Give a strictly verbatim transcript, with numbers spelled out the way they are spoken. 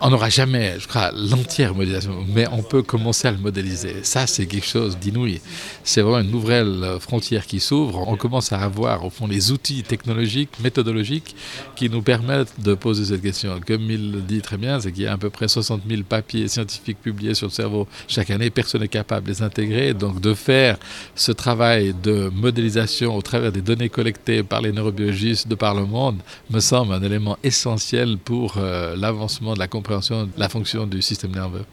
On n'aura jamais, je crois, l'entière modélisation, mais on peut commencer à le modéliser. Ça, c'est quelque chose d'inouï. C'est vraiment une nouvelle frontière qui s'ouvre. On commence à avoir, au fond, les outils technologiques, méthodologiques, qui nous permettent de poser cette question. Comme il le dit très bien, c'est qu'il y a à peu près soixante mille papiers scientifiques publiés sur le cerveau chaque année. Personne n'est capable de les intégrer. Donc, de faire ce travail de modélisation au travers des données collectées par les neurobiologistes de par le monde me semble un élément essentiel pour euh, l'avancement de la compréhension de la fonction du système nerveux.